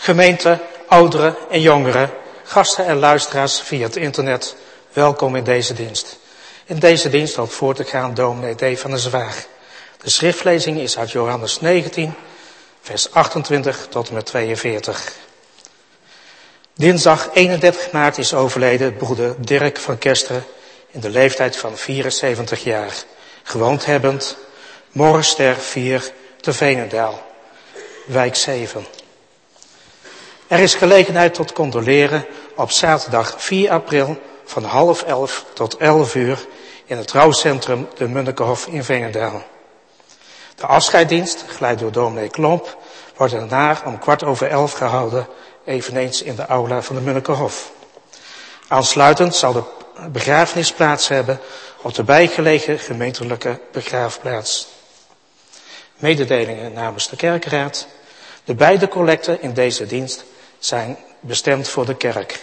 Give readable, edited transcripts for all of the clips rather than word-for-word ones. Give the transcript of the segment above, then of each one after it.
Gemeente, ouderen en jongeren, gasten en luisteraars via het internet, welkom in deze dienst. In deze dienst loopt voor te gaan dominee D. van der Zwaag. De schriftlezing is uit Johannes 19, vers 28 tot en met 42. Dinsdag 31 maart is overleden broeder Dirk van Kesteren in de leeftijd van 74 jaar. Gewoond hebbend, Morgenster 4 te Veenendaal, wijk 7. Er is gelegenheid tot condoleren op zaterdag 4 april van 10:30 tot 11:00 in het rouwcentrum de Munnikenhof in Veenendaal. De afscheidsdienst, geleid door dominee Klomp, wordt daarna om 11:15 gehouden, eveneens in de aula van de Munnikenhof. Aansluitend zal de begrafenis plaats hebben op de bijgelegen gemeentelijke begraafplaats. Mededelingen namens de kerkraad. De beide collecten in deze dienst zijn bestemd voor de kerk.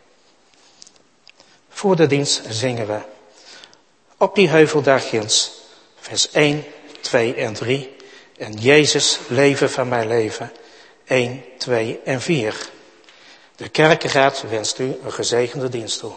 Voor de dienst zingen we op die heuvel daar ginds, vers 1, 2 en 3. En Jezus, leven van mijn leven, 1, 2 en 4. De kerkraad wenst u een gezegende dienst toe.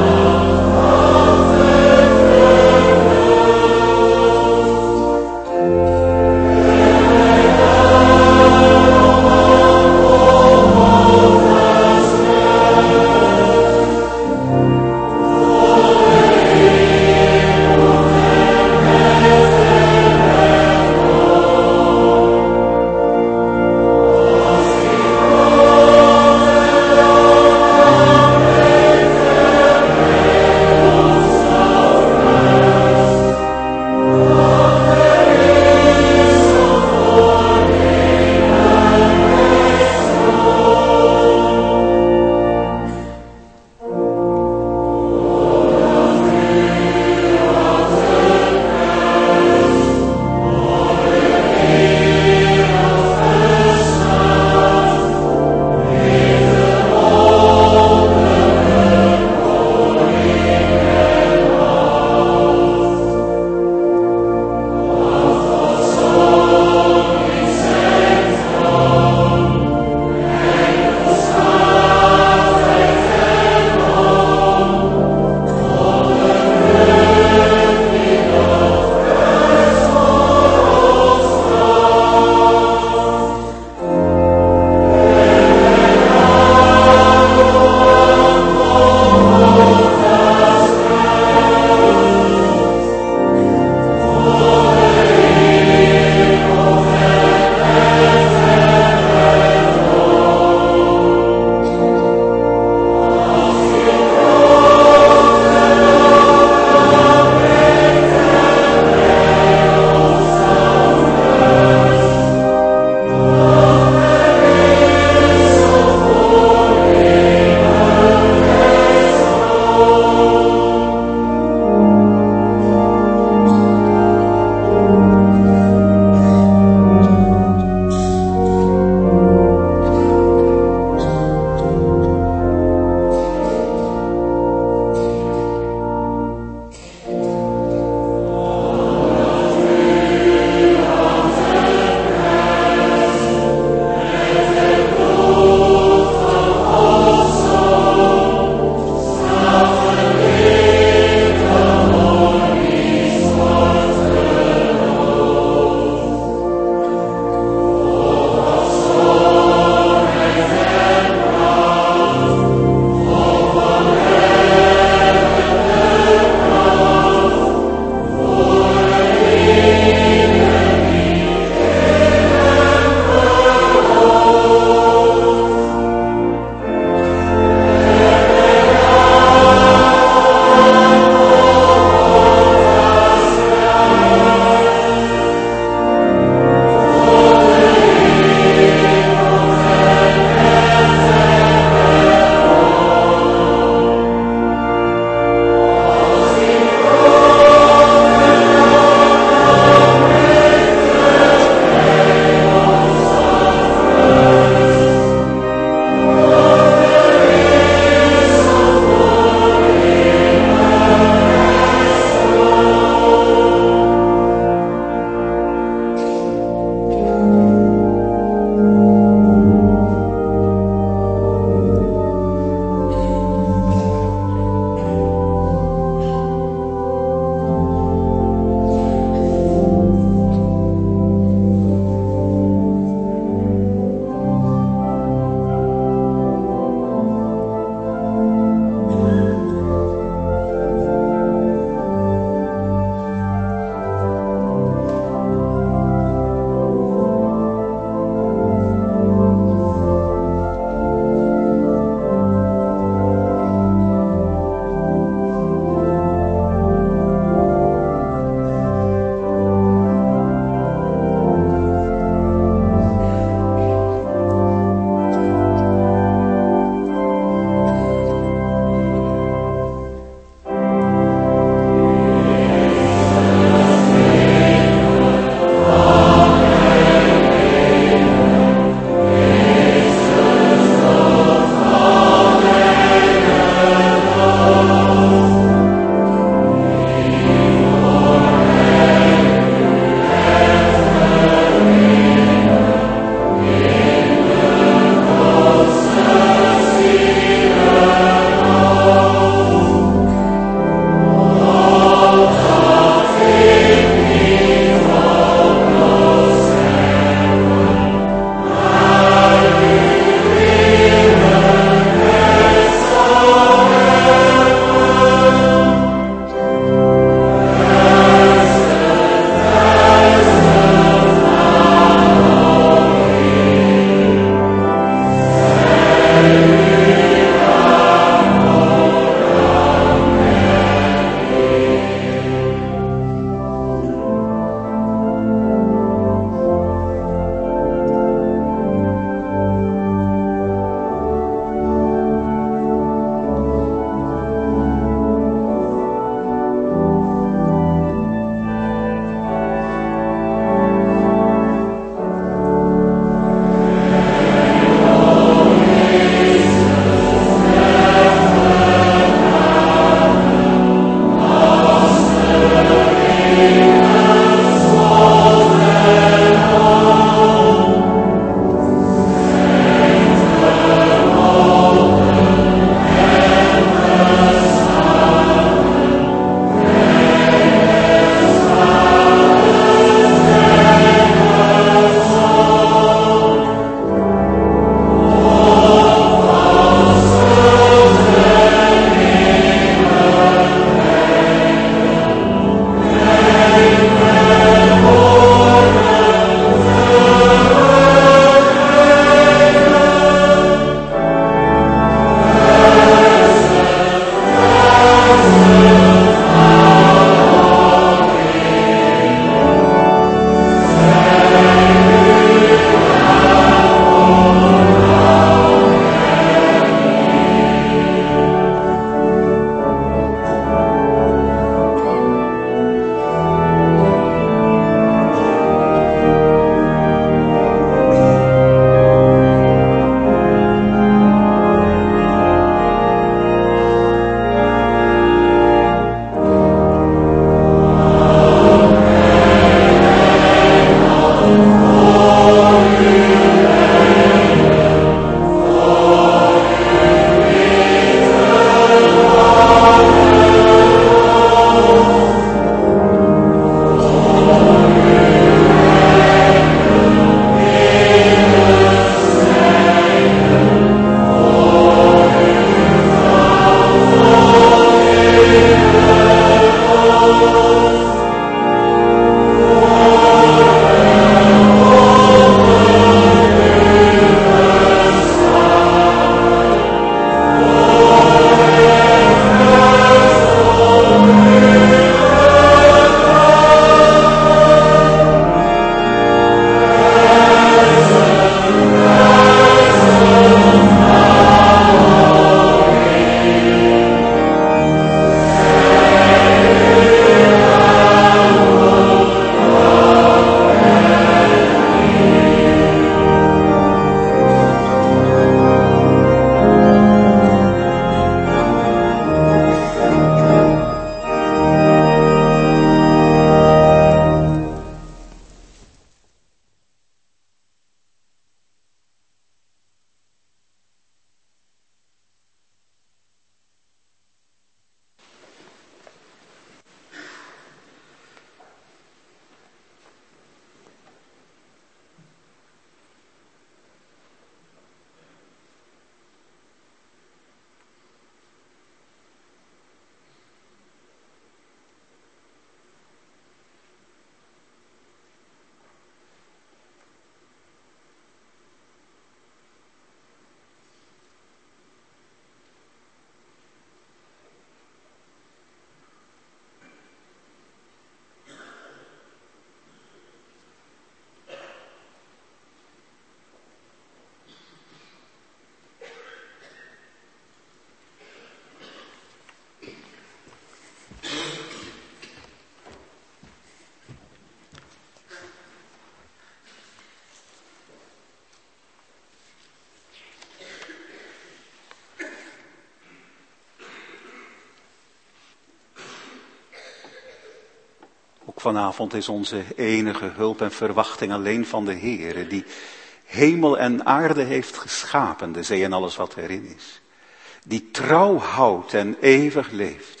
Vanavond is onze enige hulp en verwachting alleen van de Heere, die hemel en aarde heeft geschapen, de zee en alles wat erin is. Die trouw houdt en eeuwig leeft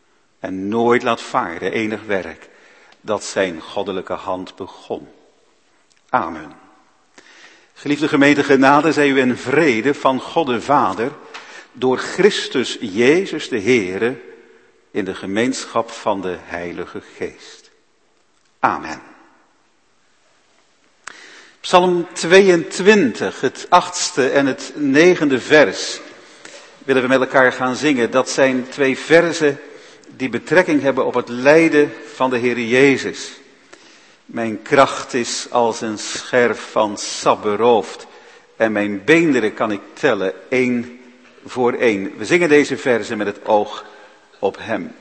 en nooit laat varen enig werk dat zijn goddelijke hand begon. Amen. Geliefde gemeente, genade zij u en vrede van God de Vader, door Christus Jezus de Heere, in de gemeenschap van de Heilige Geest. Amen. Psalm 22, het 8e en het 9e vers willen we met elkaar gaan zingen. Dat zijn 2 verzen die betrekking hebben op het lijden van de Heer Jezus. Mijn kracht is als een scherf van sap beroofd en mijn beenderen kan ik tellen 1 voor 1. We zingen deze verzen met het oog op hem.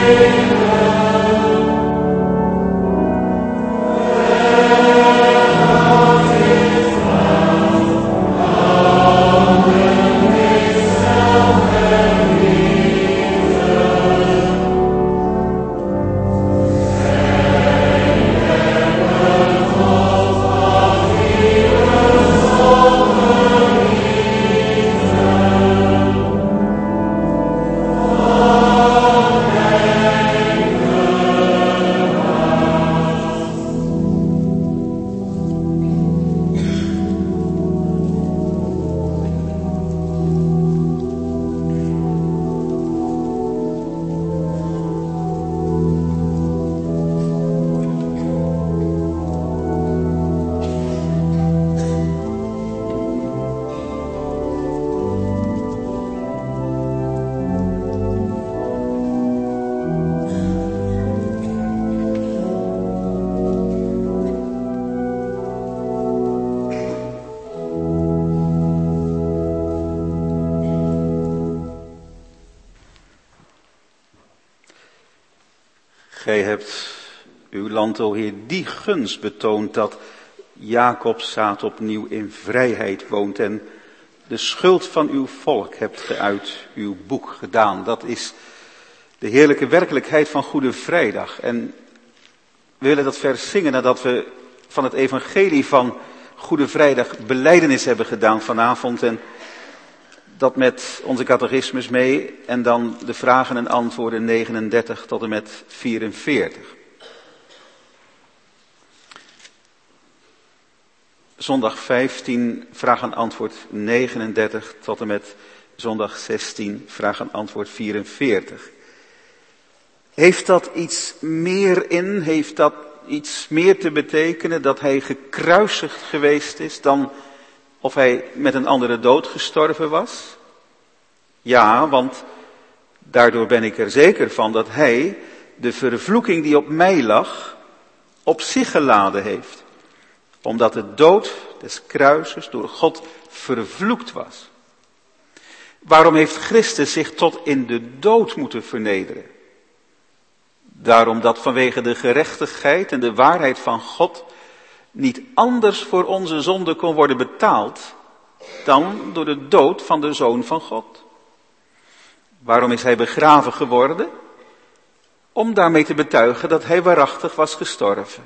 Gij hebt uw land, o Heer, die gunst betoond dat Jacob's zaad opnieuw in vrijheid woont en de schuld van uw volk hebt ge uit uw boek gedaan. Dat is de heerlijke werkelijkheid van Goede Vrijdag. En we willen dat vers zingen nadat we van het evangelie van Goede Vrijdag belijdenis hebben gedaan vanavond. En dat met onze catechismus mee en dan de vragen en antwoorden 39 tot en met 44. Zondag 15, vraag en antwoord 39 tot en met zondag 16, vraag en antwoord 44. Heeft dat iets meer in, heeft dat iets meer te betekenen dat hij gekruisigd geweest is dan of hij met een andere dood gestorven was? Ja, want daardoor ben ik er zeker van dat hij de vervloeking die op mij lag op zich geladen heeft. Omdat de dood des kruises door God vervloekt was. Waarom heeft Christus zich tot in de dood moeten vernederen? Daarom dat vanwege de gerechtigheid en de waarheid van God niet anders voor onze zonde kon worden betaald dan door de dood van de Zoon van God. Waarom is hij begraven geworden? Om daarmee te betuigen dat hij waarachtig was gestorven.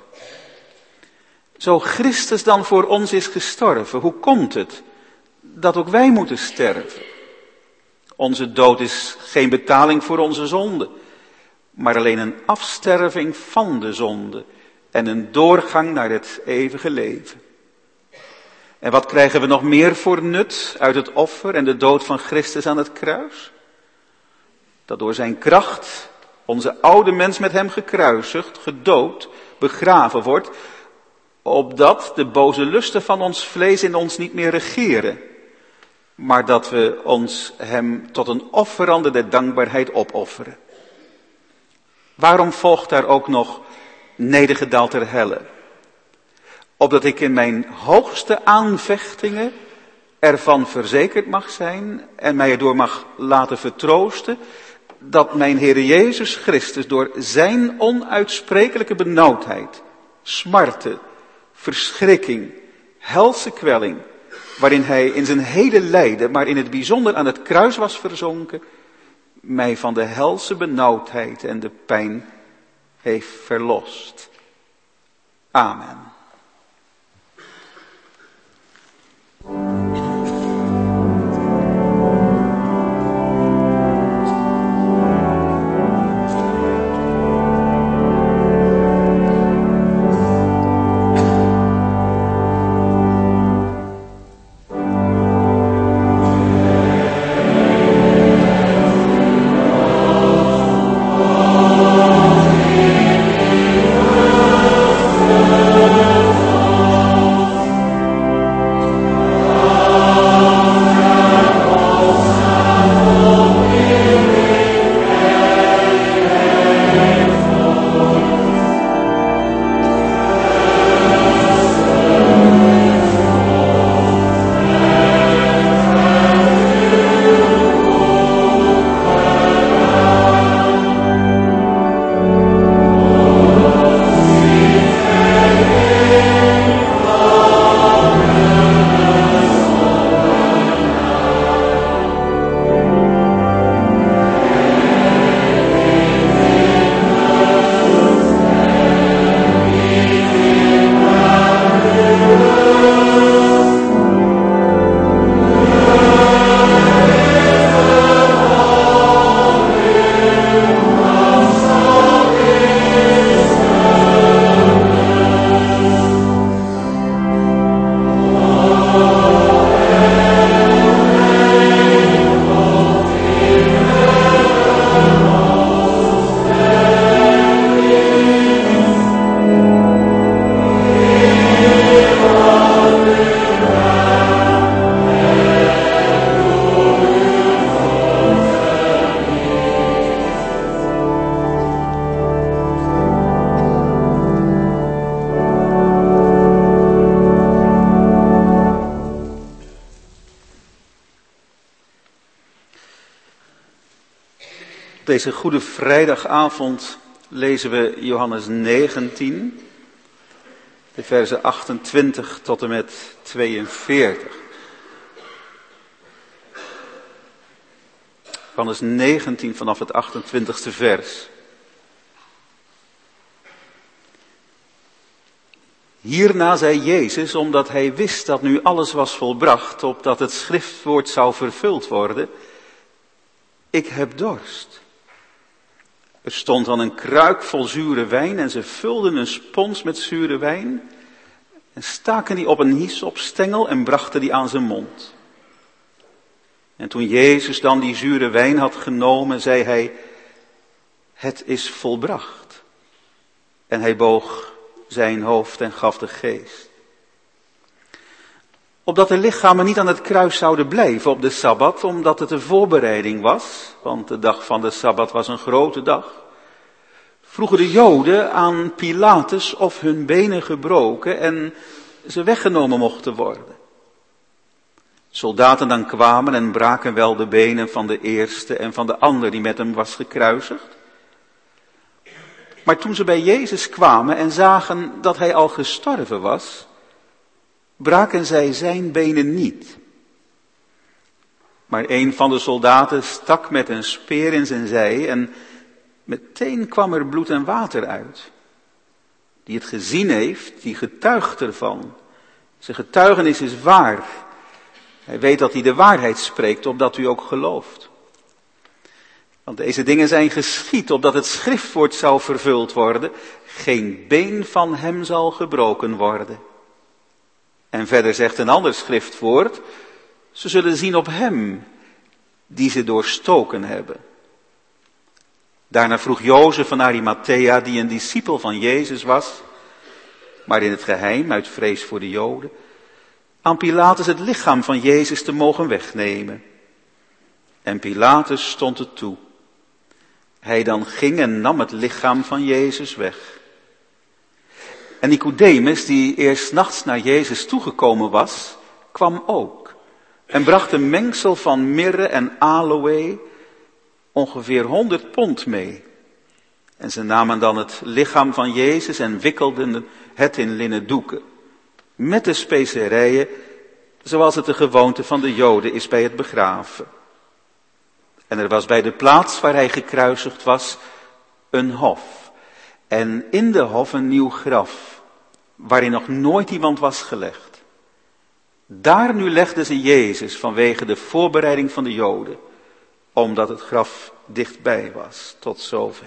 Zo Christus dan voor ons is gestorven, hoe komt het dat ook wij moeten sterven? Onze dood is geen betaling voor onze zonde, maar alleen een afsterving van de zonde en een doorgang naar het eeuwige leven. En wat krijgen we nog meer voor nut uit het offer en de dood van Christus aan het kruis? Dat door zijn kracht onze oude mens met hem gekruisigd, gedood, begraven wordt, opdat de boze lusten van ons vlees in ons niet meer regeren, maar dat we ons hem tot een offerande der dankbaarheid opofferen. Waarom volgt daar ook nog nedergedaald ter helle? Opdat ik in mijn hoogste aanvechtingen ervan verzekerd mag zijn en mij erdoor mag laten vertroosten, dat mijn Heere Jezus Christus door zijn onuitsprekelijke benauwdheid, smarte, verschrikking, helse kwelling, waarin hij in zijn hele lijden, maar in het bijzonder aan het kruis was verzonken, mij van de helse benauwdheid en de pijn heeft verlost. Amen. Amen. deze Goede Vrijdagavond lezen we Johannes 19, de versen 28 tot en met 42. Johannes 19 vanaf het 28e vers. Hierna zei Jezus, omdat hij wist dat nu alles was volbracht, opdat het schriftwoord zou vervuld worden: ik heb dorst. Er stond dan een kruik vol zure wijn en ze vulden een spons met zure wijn en staken die op een hyssopstengel en brachten die aan zijn mond. En toen Jezus dan die zure wijn had genomen, zei hij: het is volbracht. En hij boog zijn hoofd en gaf de geest. Opdat de lichamen niet aan het kruis zouden blijven op de Sabbat, omdat het een voorbereiding was, want de dag van de Sabbat was een grote dag, vroegen de Joden aan Pilatus of hun benen gebroken en ze weggenomen mochten worden. Soldaten dan kwamen en braken wel de benen van de eerste en van de ander die met hem was gekruisigd. Maar toen ze bij Jezus kwamen en zagen dat hij al gestorven was, braken zij zijn benen niet. Maar een van de soldaten stak met een speer in zijn zij en meteen kwam er bloed en water uit. Die het gezien heeft, die getuigt ervan. Zijn getuigenis is waar. Hij weet dat hij de waarheid spreekt, opdat u ook gelooft. Want deze dingen zijn geschied, opdat het schriftwoord zou vervuld worden: geen been van hem zal gebroken worden. En verder zegt een ander schriftwoord: ze zullen zien op hem die ze doorstoken hebben. Daarna vroeg Jozef van Arimathea, die een discipel van Jezus was, maar in het geheim, uit vrees voor de Joden, aan Pilatus het lichaam van Jezus te mogen wegnemen. En Pilatus stond het toe. Hij dan ging en nam het lichaam van Jezus weg. En Nicodemus, die eerst nachts naar Jezus toegekomen was, kwam ook en bracht een mengsel van mirre en aloë, ongeveer 100 pond mee. En ze namen dan het lichaam van Jezus en wikkelden het in linnen doeken, met de specerijen, zoals het de gewoonte van de Joden is bij het begraven. En er was bij de plaats waar hij gekruisigd was een hof. En in de hof een nieuw graf, waarin nog nooit iemand was gelegd. Daar nu legden ze Jezus vanwege de voorbereiding van de Joden, omdat het graf dichtbij was. Tot zover.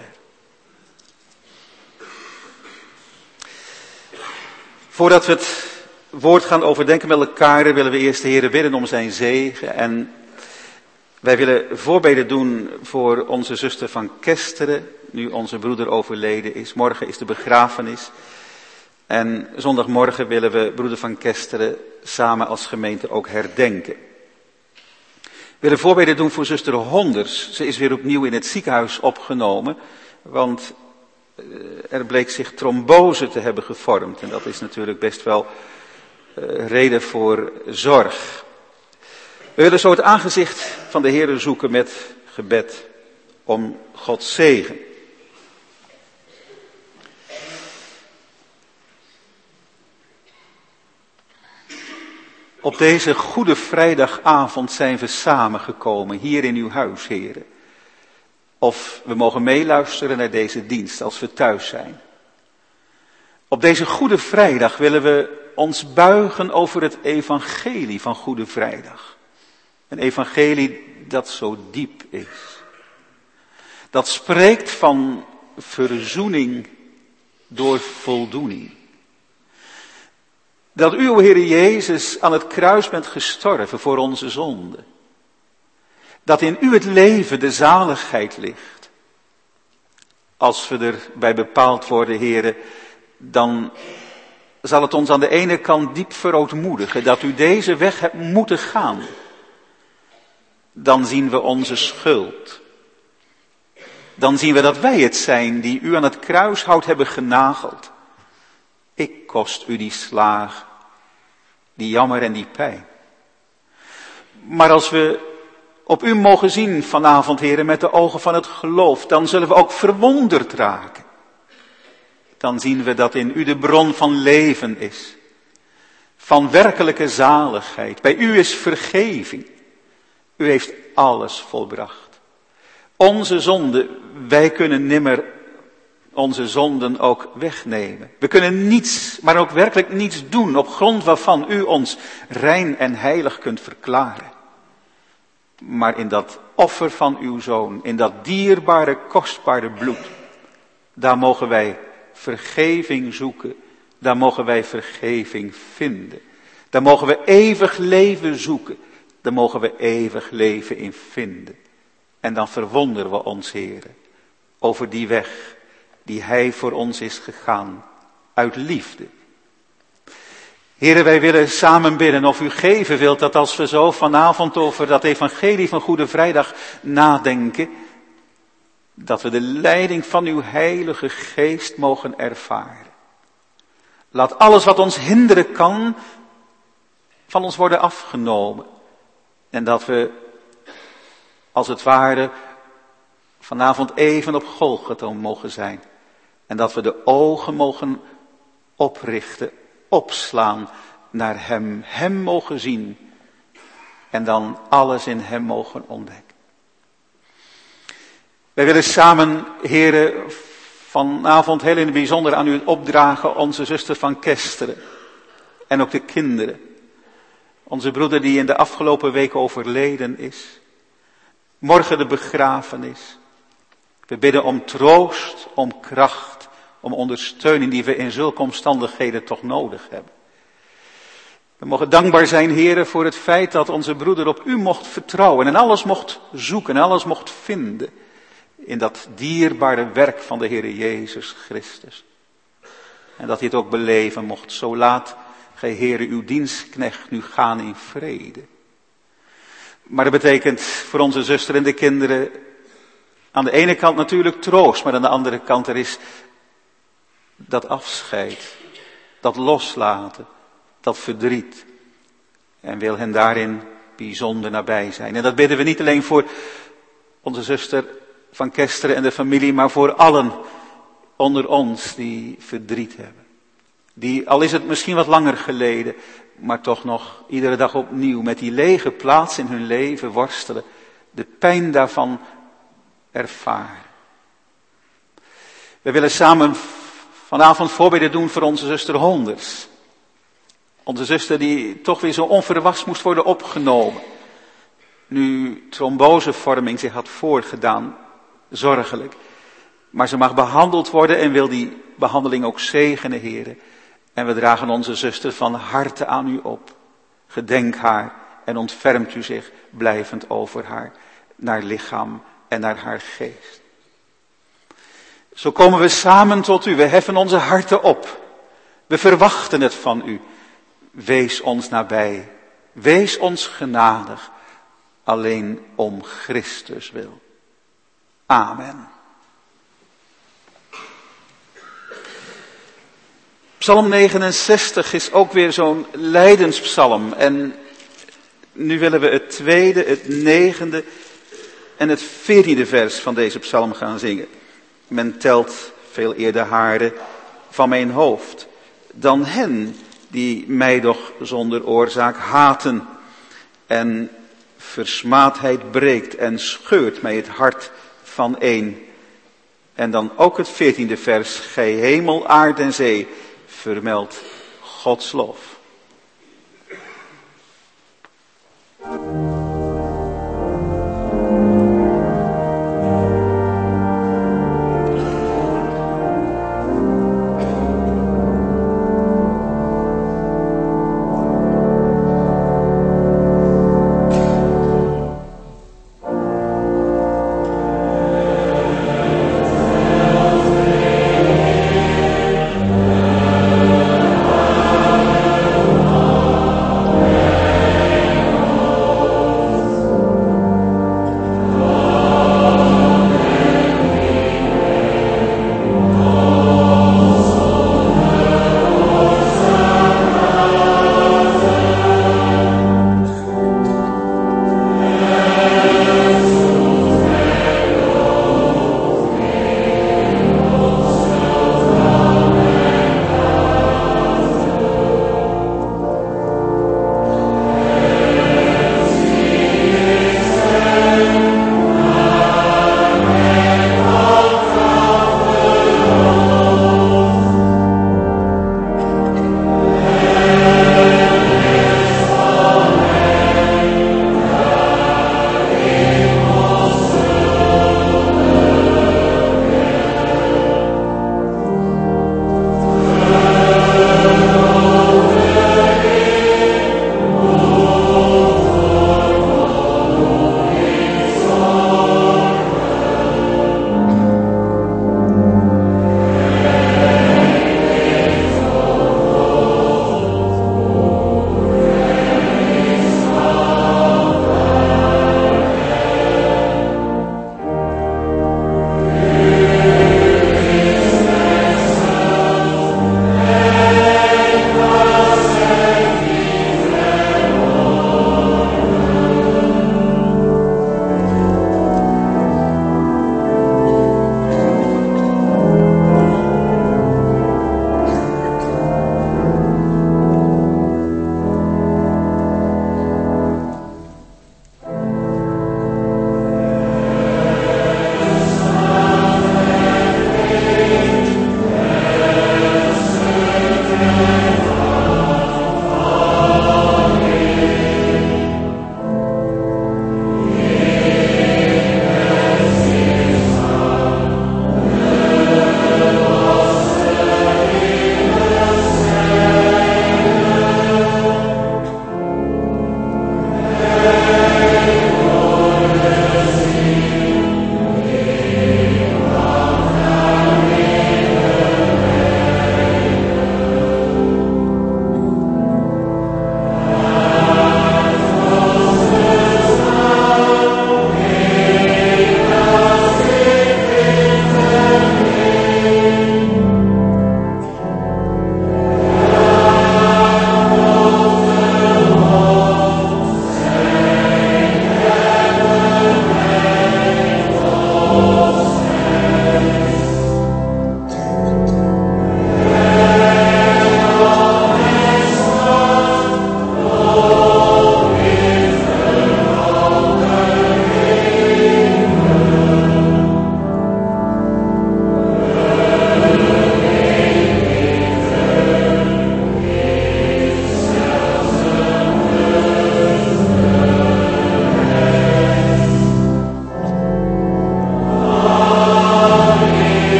Voordat we het woord gaan overdenken met elkaar, willen we eerst de Heere bidden om zijn zegen. En wij willen voorbeden doen voor onze zuster van Kesteren, nu onze broeder overleden is. Morgen is de begrafenis. En zondagmorgen willen we broeder van Kesteren samen als gemeente ook herdenken. We willen voorbeden doen voor zuster Honders. Ze is weer opnieuw in het ziekenhuis opgenomen, want er bleek zich trombose te hebben gevormd. En dat is natuurlijk best wel reden voor zorg. We willen zo het aangezicht van de Heere zoeken met gebed om Gods zegen. Op deze Goede Vrijdagavond zijn we samengekomen hier in uw huis, Heere. Of we mogen meeluisteren naar deze dienst als we thuis zijn. Op deze Goede Vrijdag willen we ons buigen over het evangelie van Goede Vrijdag. Een evangelie dat zo diep is. Dat spreekt van verzoening door voldoening. Dat u, o Heere Jezus, aan het kruis bent gestorven voor onze zonde. Dat in u het leven, de zaligheid ligt. Als we erbij bepaald worden, Heere, dan zal het ons aan de ene kant diep verootmoedigen dat u deze weg hebt moeten gaan. Dan zien we onze schuld. Dan zien we dat wij het zijn die u aan het kruishout hebben genageld. Ik kost u die slaag, die jammer en die pijn. Maar als we op u mogen zien vanavond, Heere, met de ogen van het geloof, dan zullen we ook verwonderd raken. Dan zien we dat in u de bron van leven is. Van werkelijke zaligheid. Bij u is vergeving. U heeft alles volbracht. Onze zonden, wij kunnen nimmer onze zonden ook wegnemen. We kunnen niets, maar ook werkelijk niets doen op grond waarvan u ons rein en heilig kunt verklaren. Maar in dat offer van uw Zoon, in dat dierbare, kostbare bloed, daar mogen wij vergeving zoeken. Daar mogen wij vergeving vinden. Daar mogen we eeuwig leven zoeken. Daar mogen we eeuwig leven in vinden. En dan verwonderen we ons, Heere, over die weg die Hij voor ons is gegaan, uit liefde. Heere, wij willen samen bidden of u geven wilt dat als we zo vanavond over dat evangelie van Goede Vrijdag nadenken, dat we de leiding van uw Heilige Geest mogen ervaren. Laat alles wat ons hinderen kan, van ons worden afgenomen. En dat we, als het ware, vanavond even op Golgotha mogen zijn. En dat we de ogen mogen oprichten, opslaan naar Hem. Hem mogen zien. En dan alles in Hem mogen ontdekken. Wij willen samen, Heere, vanavond heel in het bijzonder aan u opdragen, onze zuster van Kesteren. En ook de kinderen. Onze broeder die in de afgelopen week overleden is. Morgen de begrafenis. We bidden om troost, om kracht, om ondersteuning die we in zulke omstandigheden toch nodig hebben. We mogen dankbaar zijn, Heere, voor het feit dat onze broeder op u mocht vertrouwen en alles mocht zoeken en alles mocht vinden in dat dierbare werk van de Heere Jezus Christus. En dat hij het ook beleven mocht. Zo laat gij, Heere, uw dienstknecht nu gaan in vrede. Maar dat betekent voor onze zuster en de kinderen aan de ene kant natuurlijk troost, maar aan de andere kant er is dat afscheid, dat loslaten, dat verdriet. En wil hen daarin bijzonder nabij zijn. En dat bidden we niet alleen voor onze zuster van Kesteren en de familie, maar voor allen onder ons die verdriet hebben. Die, al is het misschien wat langer geleden, maar toch nog iedere dag opnieuw met die lege plaats in hun leven worstelen. De pijn daarvan ervaren. We willen samen vanavond voorbeden doen voor onze zuster Honders. Onze zuster die toch weer zo onverwachts moest worden opgenomen. Nu trombosevorming zich had voorgedaan, zorgelijk. Maar ze mag behandeld worden en wil die behandeling ook zegenen, Heere. En we dragen onze zuster van harte aan u op. Gedenk haar en ontfermt u zich blijvend over haar, naar lichaam en naar haar geest. Zo komen we samen tot u, we heffen onze harten op. We verwachten het van u. Wees ons nabij, wees ons genadig, alleen om Christus wil. Amen. Psalm 69 is ook weer zo'n lijdenspsalm. En nu willen we het 2e, het 9e en het 14e vers van deze psalm gaan zingen. Men telt veel eerder haren van mijn hoofd dan hen die mij doch zonder oorzaak haten. En versmaadheid breekt en scheurt mij het hart van een. En dan ook het 14e vers. Gij hemel, aard en zee, vermeld Gods lof.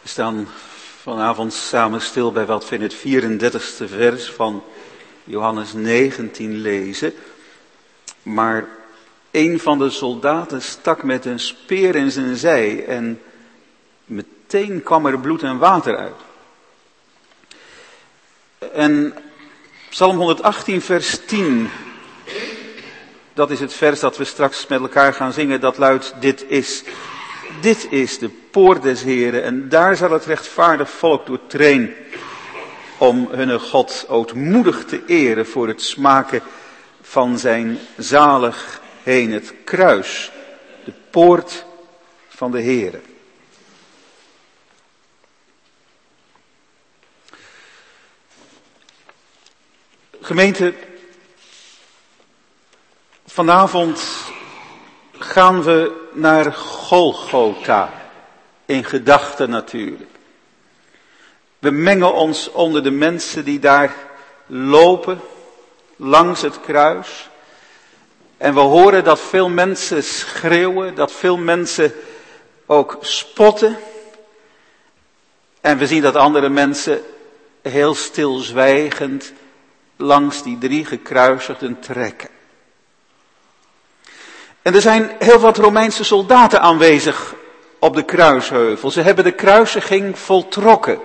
We staan vanavond samen stil bij wat we in het 34e vers van Johannes 19 lezen. Maar een van de soldaten stak met een speer in zijn zij en meteen kwam er bloed en water uit. En Psalm 118 vers 10, dat is het vers dat we straks met elkaar gaan zingen, dat luidt: Dit is de poort des Heren en daar zal het rechtvaardig volk doortreden om hun God ootmoedig te eren voor het smaken van zijn zalig heen. Het kruis, de poort van de Heren. Gemeente, vanavond gaan we naar Golgotha, in gedachten natuurlijk. We mengen ons onder de mensen die daar lopen, langs het kruis. En we horen dat veel mensen schreeuwen, dat veel mensen ook spotten. En we zien dat andere mensen heel stilzwijgend langs die 3 gekruisigden trekken. En er zijn heel wat Romeinse soldaten aanwezig op de kruisheuvel. Ze hebben de kruisiging voltrokken.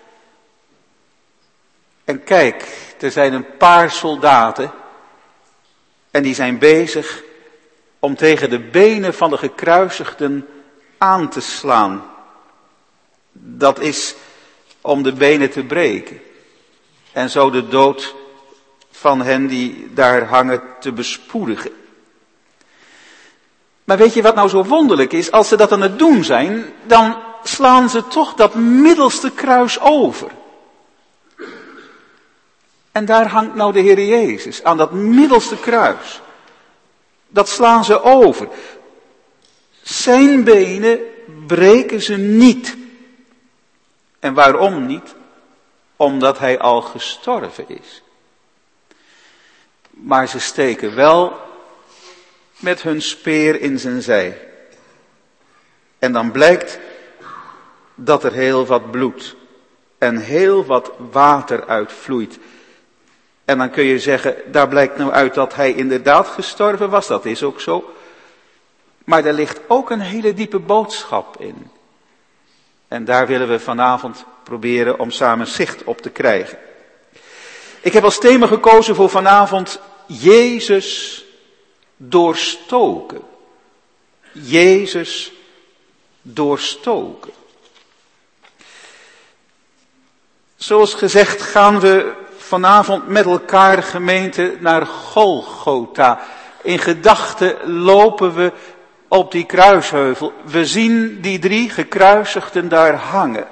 En kijk, er zijn een paar soldaten en die zijn bezig om tegen de benen van de gekruisigden aan te slaan. Dat is om de benen te breken en zo de dood van hen die daar hangen te bespoedigen. Maar weet je wat nou zo wonderlijk is? Als ze dat aan het doen zijn, dan slaan ze toch dat middelste kruis over. En daar hangt nou de Heer Jezus, aan dat middelste kruis. Dat slaan ze over. Zijn benen breken ze niet. En waarom niet? Omdat hij al gestorven is. Maar ze steken wel met hun speer in zijn zij. En dan blijkt dat er heel wat bloed en heel wat water uitvloeit. En dan kun je zeggen, daar blijkt nou uit dat hij inderdaad gestorven was. Dat is ook zo. Maar er ligt ook een hele diepe boodschap in. En daar willen we vanavond proberen om samen zicht op te krijgen. Ik heb als thema gekozen voor vanavond: Jezus doorstoken. Jezus doorstoken. Zoals gezegd gaan we vanavond met elkaar, gemeente, naar Golgotha. In gedachten lopen we op die kruisheuvel. We zien die 3 gekruisigden daar hangen.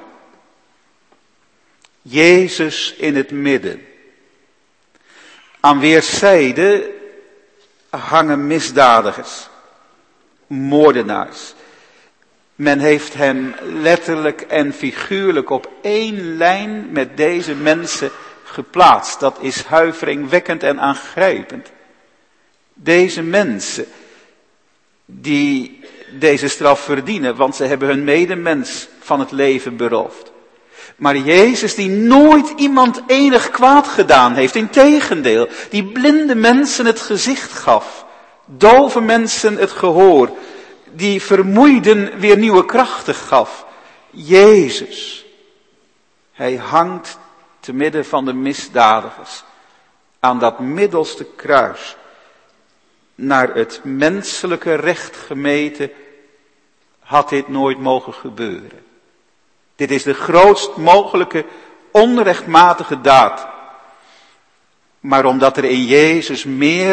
Jezus in het midden. Aan weerszijden hangen misdadigers, moordenaars. Men heeft hem letterlijk en figuurlijk op 1 lijn met deze mensen geplaatst. Dat is huiveringwekkend en aangrijpend. Deze mensen die deze straf verdienen, want ze hebben hun medemens van het leven beroofd. Maar Jezus die nooit iemand enig kwaad gedaan heeft, integendeel, die blinde mensen het gezicht gaf, dove mensen het gehoor, die vermoeiden weer nieuwe krachten gaf. Jezus, hij hangt te midden van de misdadigers aan dat middelste kruis. Naar het menselijke recht gemeten had dit nooit mogen gebeuren. Dit is de grootst mogelijke onrechtmatige daad. Maar omdat er in Jezus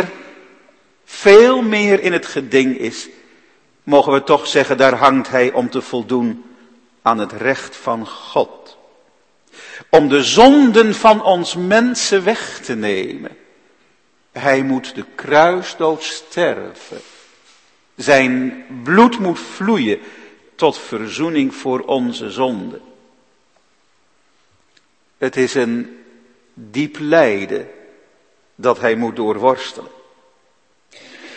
veel meer in het geding is, mogen we toch zeggen, daar hangt hij om te voldoen aan het recht van God. Om de zonden van ons mensen weg te nemen. Hij moet de kruisdood sterven. Zijn bloed moet vloeien tot verzoening voor onze zonden. Het is een diep lijden dat hij moet doorworstelen.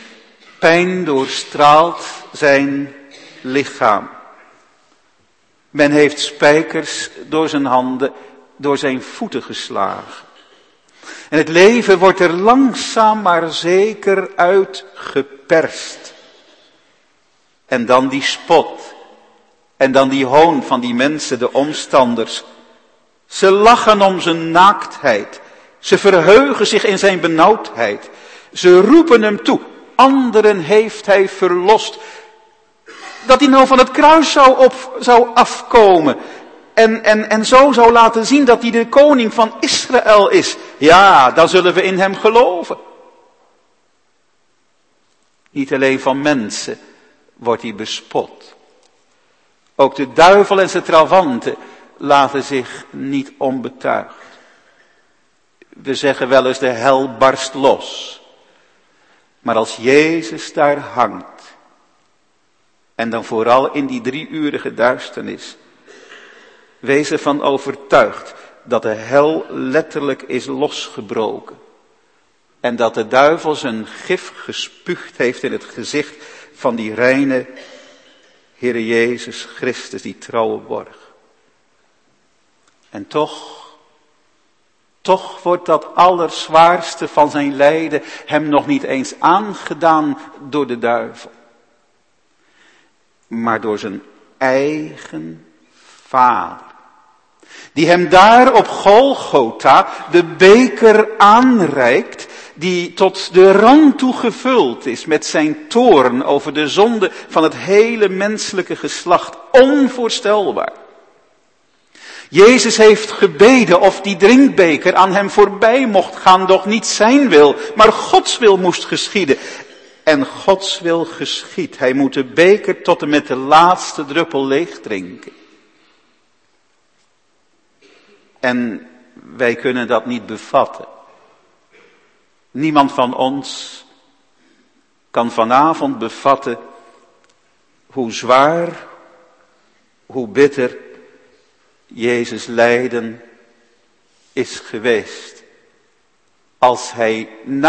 Pijn doorstraalt zijn lichaam. Men heeft spijkers door zijn handen, door zijn voeten geslagen. En het leven wordt er langzaam maar zeker uitgeperst. En dan die spot. En dan die hoon van die mensen, de omstanders. Ze lachen om zijn naaktheid. Ze verheugen zich in zijn benauwdheid. Ze roepen hem toe. Anderen heeft hij verlost. Dat hij nou van het kruis zou afkomen. En zo zou laten zien dat hij de koning van Israël is. Ja, dan zullen we in hem geloven. Niet alleen van mensen wordt hij bespot. Ook de duivel en zijn trawanten laten zich niet onbetuigd. We zeggen wel eens de hel barst los. Maar als Jezus daar hangt, en dan vooral in die 3-urige duisternis, wees ervan overtuigd dat de hel letterlijk is losgebroken. En dat de duivel zijn gif gespuugd heeft in het gezicht van die reine Heere Jezus Christus, die trouwe borg. En toch wordt dat allerzwaarste van zijn lijden hem nog niet eens aangedaan door de duivel. Maar door zijn eigen Vader. Die hem daar op Golgotha de beker aanreikt, die tot de rand toe gevuld is met zijn toorn over de zonde van het hele menselijke geslacht. Onvoorstelbaar. Jezus heeft gebeden of die drinkbeker aan hem voorbij mocht gaan, doch niet zijn wil, maar Gods wil moest geschieden. En Gods wil geschiedt. Hij moet de beker tot en met de laatste druppel leeg drinken. En wij kunnen dat niet bevatten. Niemand van ons kan vanavond bevatten hoe zwaar, hoe bitter Jezus lijden is geweest. Als hij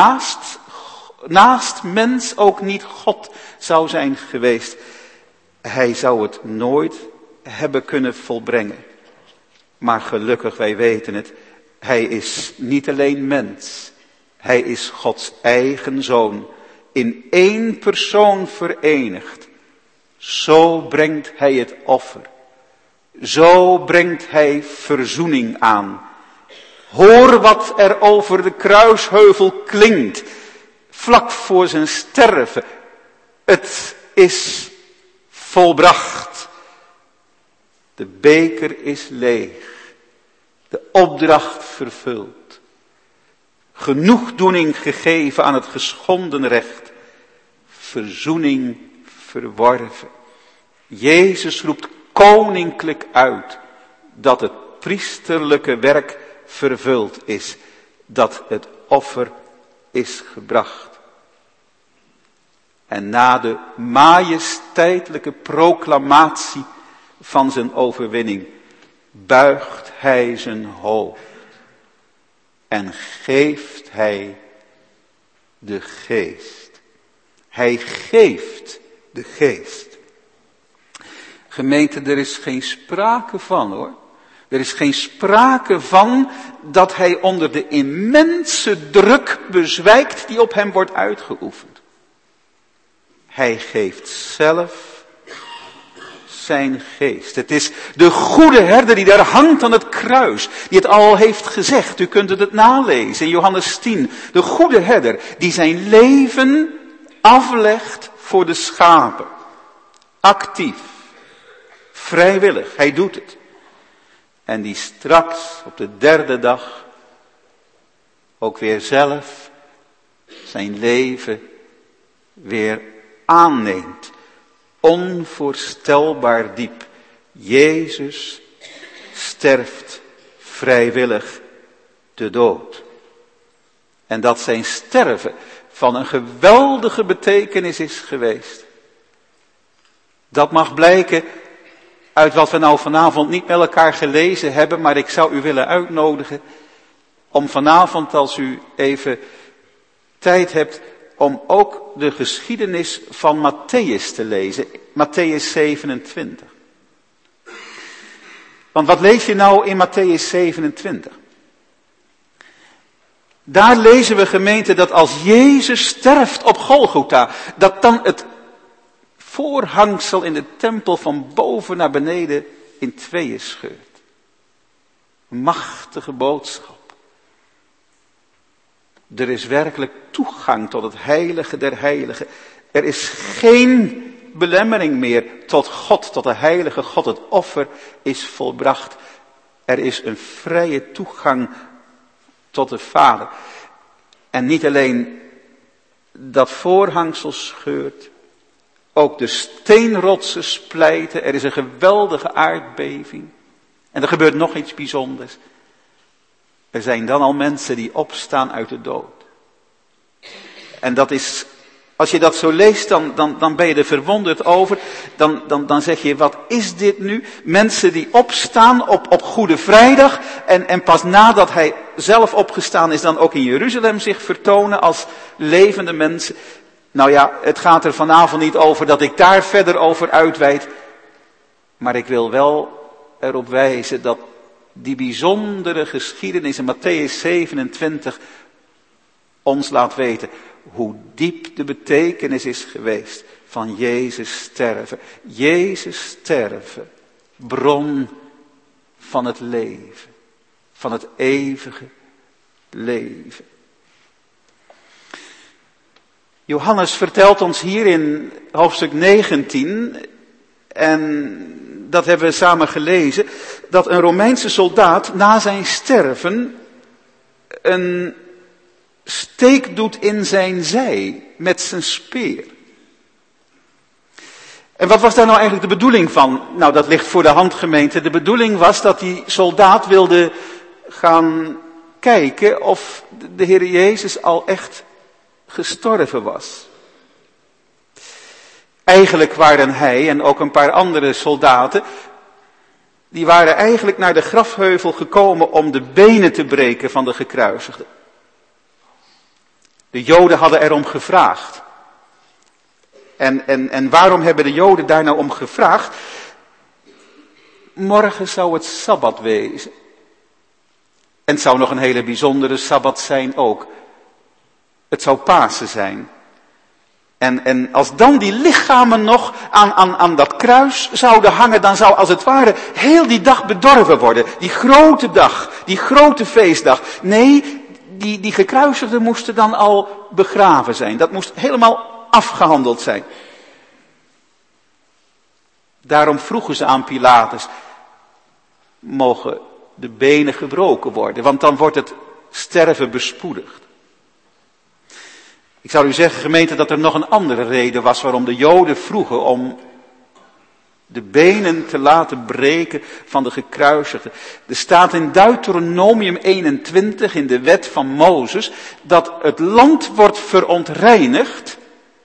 naast mens ook niet God zou zijn geweest. Hij zou het nooit hebben kunnen volbrengen. Maar gelukkig, wij weten het, hij is niet alleen mens. Hij is Gods eigen zoon, in één persoon verenigd. Zo brengt hij het offer. Zo brengt hij verzoening aan. Hoor wat er over de kruisheuvel klinkt, vlak voor zijn sterven. Het is volbracht. De beker is leeg. De opdracht vervuld. Genoegdoening gegeven aan het geschonden recht. Verzoening verworven. Jezus roept koninklijk uit dat het priesterlijke werk vervuld is. Dat het offer is gebracht. En na de majesteitelijke proclamatie van zijn overwinning buigt hij zijn hoofd en geeft hij de geest. Hij geeft de geest. Gemeente, er is geen sprake van hoor. Er is geen sprake van dat hij onder de immense druk bezwijkt die op hem wordt uitgeoefend. Hij geeft zelf zijn geest. Het is de goede herder die daar hangt aan het kruis, die het al heeft gezegd. U kunt het nalezen in Johannes 10. De goede herder die zijn leven aflegt voor de schapen. Actief. Vrijwillig. Hij doet het. En die straks op de 3e dag ook weer zelf zijn leven weer aanneemt. Onvoorstelbaar diep. Jezus sterft vrijwillig de dood. En dat zijn sterven van een geweldige betekenis is geweest. Dat mag blijken uit wat we nou vanavond niet met elkaar gelezen hebben, maar ik zou u willen uitnodigen om vanavond, als u even tijd hebt, om ook de geschiedenis van Mattheüs te lezen. Mattheüs 27. Want wat lees je nou in Mattheüs 27? Daar lezen we, gemeente, dat als Jezus sterft op Golgotha, dat dan het voorhangsel in de tempel van boven naar beneden in tweeën scheurt. Een machtige boodschap. Er is werkelijk toegang tot het heilige der heiligen. Er is geen belemmering meer tot God, tot de heilige God. Het offer is volbracht. Er is een vrije toegang tot de Vader. En niet alleen dat voorhangsel scheurt, ook de steenrotsen splijten. Er is een geweldige aardbeving. En er gebeurt nog iets bijzonders. Er zijn dan al mensen die opstaan uit de dood. En dat is, als je dat zo leest, dan ben je er verwonderd over. Dan zeg je, wat is dit nu? Mensen die opstaan op Goede Vrijdag. En pas nadat hij zelf opgestaan is, dan ook in Jeruzalem zich vertonen als levende mensen. Nou ja, het gaat er vanavond niet over dat ik daar verder over uitweid. Maar ik wil wel erop wijzen dat die bijzondere geschiedenis in Mattheüs 27 ons laat weten hoe diep de betekenis is geweest van Jezus sterven. Jezus sterven, bron van het leven, van het eeuwige leven. Johannes vertelt ons hier in hoofdstuk 19, en dat hebben we samen gelezen, dat een Romeinse soldaat na zijn sterven een steek doet in zijn zij met zijn speer. En wat was daar nou eigenlijk de bedoeling van? Nou, dat ligt voor de hand, gemeente. De bedoeling was dat die soldaat wilde gaan kijken of de Heer Jezus al echt gestorven was. Eigenlijk waren hij en ook een paar andere soldaten, die waren eigenlijk naar de grafheuvel gekomen om de benen te breken van de gekruisigde. De Joden hadden erom gevraagd. En waarom hebben de Joden daar nou om gevraagd? Morgen zou het Sabbat wezen. En het zou nog een hele bijzondere Sabbat zijn ook. Het zou Pasen zijn. En als dan die lichamen nog aan dat kruis zouden hangen, dan zou als het ware heel die dag bedorven worden. Die grote dag, die grote feestdag. Nee, die gekruisigden moesten dan al begraven zijn. Dat moest helemaal afgehandeld zijn. Daarom vroegen ze aan Pilatus, mogen de benen gebroken worden, want dan wordt het sterven bespoedigd. Ik zou u zeggen, gemeente, dat er nog een andere reden was waarom de Joden vroegen om de benen te laten breken van de gekruisigden. Er staat in Deuteronomium 21 in de wet van Mozes dat het land wordt verontreinigd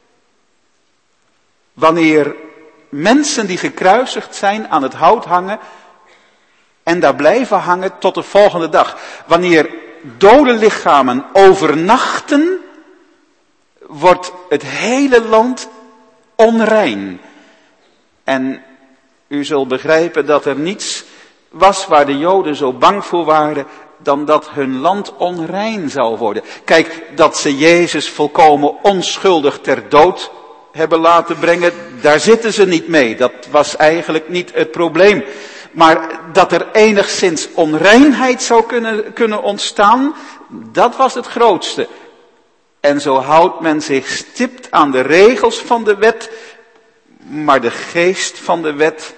wanneer mensen die gekruisigd zijn aan het hout hangen en daar blijven hangen tot de volgende dag. Wanneer dode lichamen overnachten, wordt het hele land onrein. En u zult begrijpen dat er niets was waar de Joden zo bang voor waren dan dat hun land onrein zou worden. Kijk, dat ze Jezus volkomen onschuldig ter dood hebben laten brengen, daar zitten ze niet mee. Dat was eigenlijk niet het probleem. Maar dat er enigszins onreinheid zou kunnen ontstaan, dat was het grootste. En zo houdt men zich stipt aan de regels van de wet, maar de geest van de wet,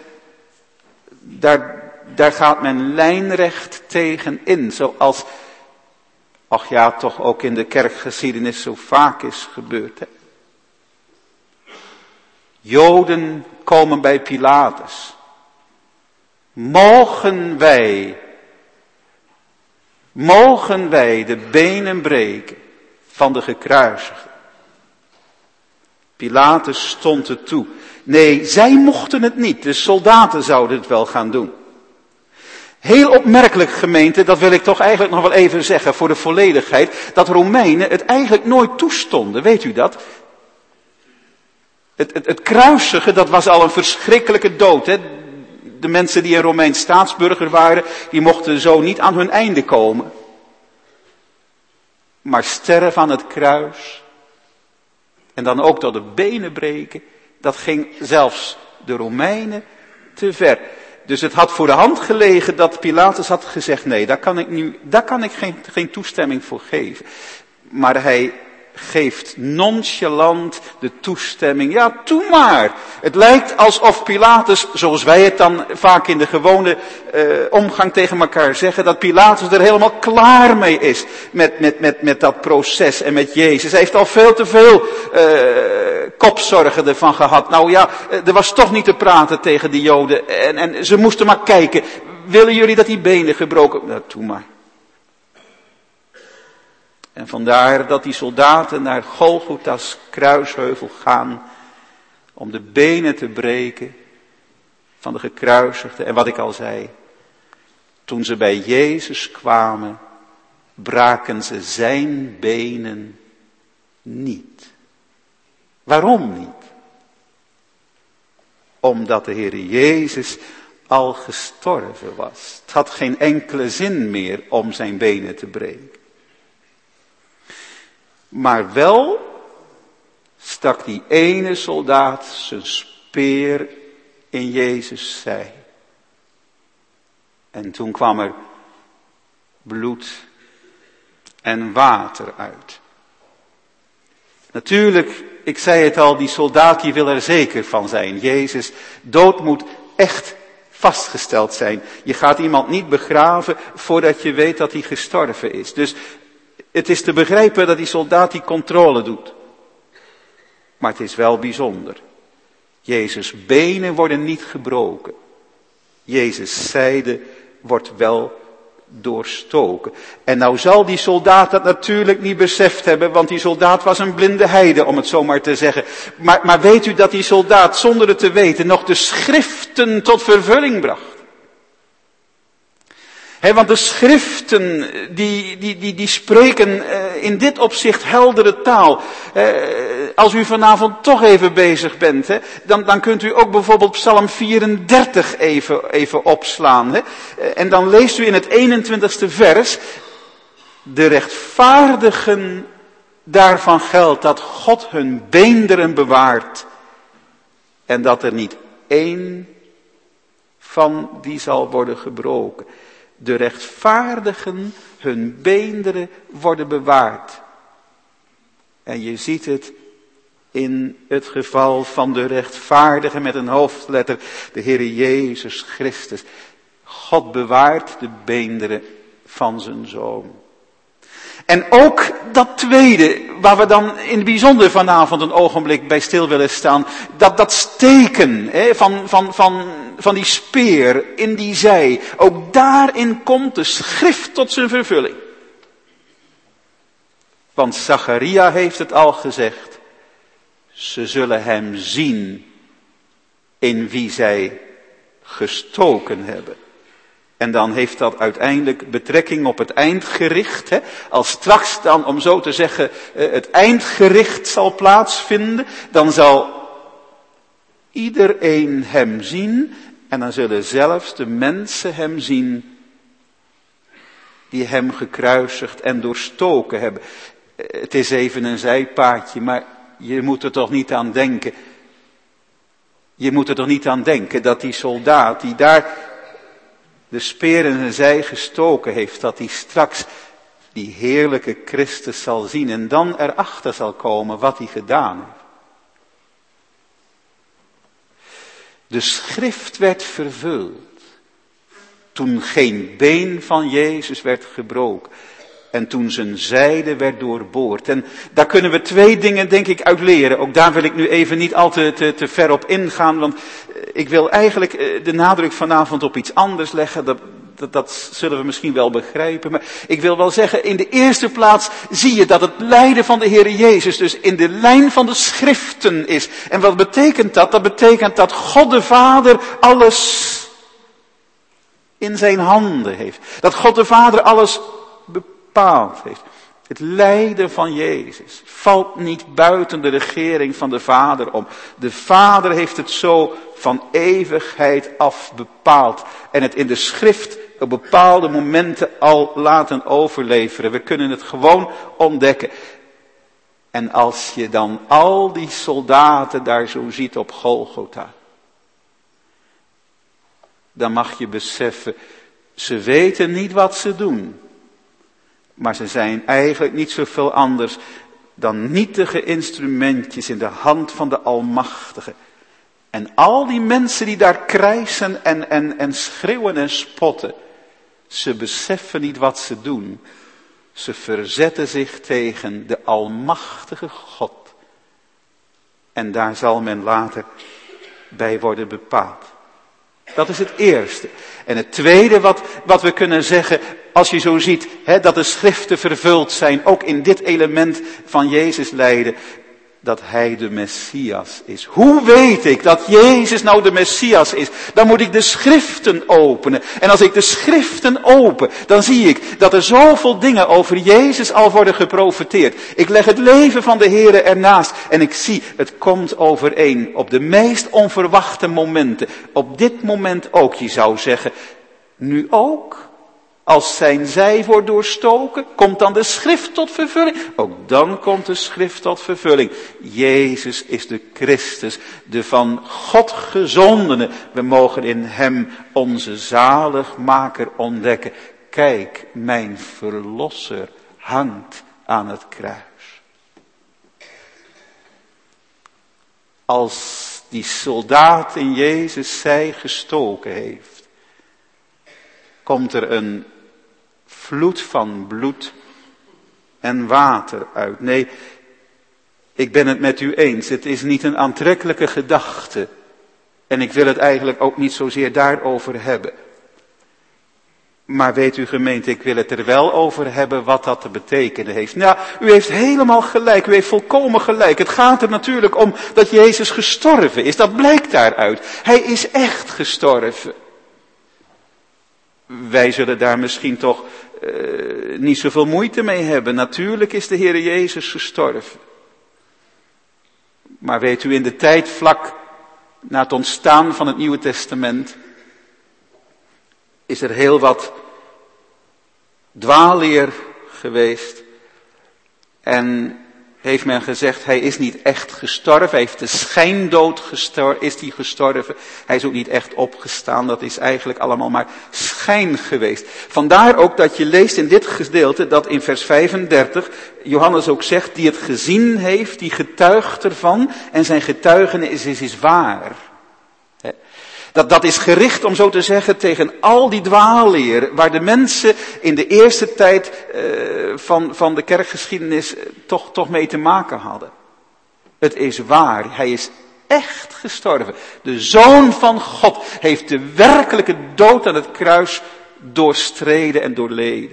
daar gaat men lijnrecht tegen in. Zoals, ach ja, toch ook in de kerkgeschiedenis zo vaak is gebeurd. Hè? Joden komen bij Pilatus. Mogen wij de benen breken van de gekruisigden? Pilatus stond het toe. Nee, zij mochten het niet. De soldaten zouden het wel gaan doen. Heel opmerkelijk, gemeente, dat wil ik toch eigenlijk nog wel even zeggen voor de volledigheid, dat Romeinen het eigenlijk nooit toestonden. Weet u dat? Het kruisigen, dat was al een verschrikkelijke dood. Hè? De mensen die een Romeins staatsburger waren, die mochten zo niet aan hun einde komen. Maar sterven aan het kruis en dan ook tot de benen breken, dat ging zelfs de Romeinen te ver. Dus het had voor de hand gelegen dat Pilatus had gezegd, nee, daar kan ik geen toestemming voor geven. Maar hij geeft nonchalant de toestemming, ja, doe maar. Het lijkt alsof Pilatus, zoals wij het dan vaak in de gewone omgang tegen elkaar zeggen, dat Pilatus er helemaal klaar mee is met dat proces en met Jezus. Hij heeft al veel te veel kopzorgen ervan gehad. Nou ja, er was toch niet te praten tegen de Joden en ze moesten maar kijken. Willen jullie dat die benen gebroken? Nou, doe maar. En vandaar dat die soldaten naar Golgotha's kruisheuvel gaan om de benen te breken van de gekruisigde. En wat ik al zei, toen ze bij Jezus kwamen, braken ze zijn benen niet. Waarom niet? Omdat de Heer Jezus al gestorven was. Het had geen enkele zin meer om zijn benen te breken. Maar wel stak die ene soldaat zijn speer in Jezus' zij. En toen kwam er bloed en water uit. Natuurlijk, ik zei het al, die soldaat die wil er zeker van zijn. Jezus' dood moet echt vastgesteld zijn. Je gaat iemand niet begraven voordat je weet dat hij gestorven is. Dus het is te begrijpen dat die soldaat die controle doet. Maar het is wel bijzonder. Jezus' benen worden niet gebroken. Jezus' zijde wordt wel doorstoken. En nou zal die soldaat dat natuurlijk niet beseft hebben, want die soldaat was een blinde heide, om het zo maar te zeggen. Maar weet u dat die soldaat, zonder het te weten, nog de schriften tot vervulling bracht? Want de schriften, die spreken in dit opzicht heldere taal. Als u vanavond toch even bezig bent, dan kunt u ook bijvoorbeeld Psalm 34 even opslaan. En dan leest u in het 21ste vers, de rechtvaardigen, daarvan geldt dat God hun beenderen bewaart. En dat er niet één van die zal worden gebroken. De rechtvaardigen, hun beenderen worden bewaard. En je ziet het in het geval van de rechtvaardige met een hoofdletter, de Heer Jezus Christus. God bewaart de beenderen van zijn Zoon. En ook dat tweede, waar we dan in het bijzonder vanavond een ogenblik bij stil willen staan, dat steken van die speer in die zij, ook daarin komt de schrift tot zijn vervulling. Want Zacharia heeft het al gezegd, ze zullen hem zien in wie zij gestoken hebben. En dan heeft dat uiteindelijk betrekking op het eindgericht. Als straks dan, om zo te zeggen, het eindgericht zal plaatsvinden, dan zal iedereen hem zien. En dan zullen zelfs de mensen hem zien die hem gekruisigd en doorstoken hebben. Het is even een zijpaadje, maar je moet er toch niet aan denken. Je moet er toch niet aan denken dat die soldaat die daar de speer in zijn zij gestoken heeft, dat hij straks die heerlijke Christus zal zien en dan erachter zal komen wat hij gedaan heeft. De schrift werd vervuld toen geen been van Jezus werd gebroken en toen zijn zijde werd doorboord. En daar kunnen we twee dingen denk ik uit leren. Ook daar wil ik nu even niet al te ver op ingaan, want ik wil eigenlijk de nadruk vanavond op iets anders leggen. Dat zullen we misschien wel begrijpen. Maar ik wil wel zeggen, in de eerste plaats zie je dat het lijden van de Heer Jezus dus in de lijn van de schriften is. En wat betekent dat? Dat betekent dat God de Vader alles in zijn handen heeft. Dat God de Vader alles bepaald heeft. Het lijden van Jezus valt niet buiten de regering van de Vader om. De Vader heeft het zo van eeuwigheid af bepaald. En het in de schrift op bepaalde momenten al laten overleveren. We kunnen het gewoon ontdekken. En als je dan al die soldaten daar zo ziet op Golgotha. Dan mag je beseffen, ze weten niet wat ze doen. Maar ze zijn eigenlijk niet zoveel anders dan nietige instrumentjes in de hand van de Almachtige. En al die mensen die daar krijsen en schreeuwen en spotten. Ze beseffen niet wat ze doen. Ze verzetten zich tegen de Almachtige God. En daar zal men later bij worden bepaald. Dat is het eerste. En het tweede wat we kunnen zeggen, als je zo ziet, dat de schriften vervuld zijn, ook in dit element van Jezus lijden, dat hij de Messias is. Hoe weet ik dat Jezus nou de Messias is? Dan moet ik de schriften openen. En als ik de schriften open, dan zie ik dat er zoveel dingen over Jezus al worden geprofeteerd. Ik leg het leven van de Heere ernaast en ik zie, het komt overeen op de meest onverwachte momenten. Op dit moment ook, je zou zeggen, nu ook. Als zijn zij wordt doorstoken, komt dan de schrift tot vervulling? Ook dan komt de schrift tot vervulling. Jezus is de Christus, de van God gezondene. We mogen in hem onze zaligmaker ontdekken. Kijk, mijn verlosser hangt aan het kruis. Als die soldaat in Jezus zij gestoken heeft, komt er een vloed van bloed en water uit. Nee, ik ben het met u eens. Het is niet een aantrekkelijke gedachte. En ik wil het eigenlijk ook niet zozeer daarover hebben. Maar weet u gemeente, ik wil het er wel over hebben wat dat te betekenen heeft. Nou, u heeft helemaal gelijk, u heeft volkomen gelijk. Het gaat er natuurlijk om dat Jezus gestorven is. Dat blijkt daaruit. Hij is echt gestorven. Wij zullen daar misschien toch niet zoveel moeite mee hebben. Natuurlijk is de Heer Jezus gestorven. Maar weet u, in de tijd vlak na het ontstaan van het Nieuwe Testament is er heel wat dwaalleer geweest. En heeft men gezegd, hij is niet echt gestorven. Hij heeft de schijndood gestorven. Hij is ook niet echt opgestaan. Dat is eigenlijk allemaal maar schijn geweest. Vandaar ook dat je leest in dit gedeelte dat in vers 35 Johannes ook zegt, die het gezien heeft, die getuigt ervan. En zijn getuigenis is waar. Dat is gericht, om zo te zeggen, tegen al die dwaalleer, waar de mensen in de eerste tijd van de kerkgeschiedenis toch mee te maken hadden. Het is waar, hij is echt gestorven. De Zoon van God heeft de werkelijke dood aan het kruis doorstreden en doorleden.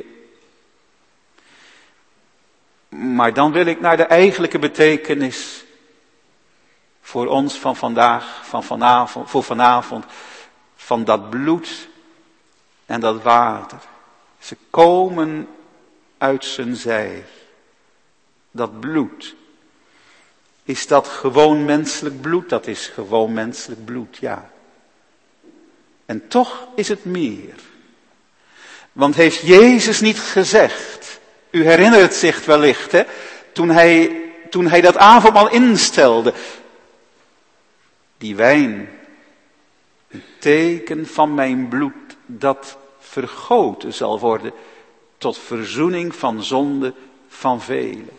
Maar dan wil ik naar de eigenlijke betekenis voor ons van vandaag, voor vanavond, van dat bloed en dat water. Ze komen uit zijn zij. Dat bloed. Is dat gewoon menselijk bloed? Dat is gewoon menselijk bloed, ja. En toch is het meer. Want heeft Jezus niet gezegd, u herinnert het zich wellicht, toen hij dat avondmaal instelde. Die wijn, een teken van mijn bloed, dat vergoten zal worden tot verzoening van zonde van velen.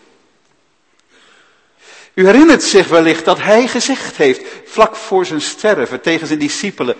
U herinnert zich wellicht dat hij gezegd heeft, vlak voor zijn sterven tegen zijn discipelen.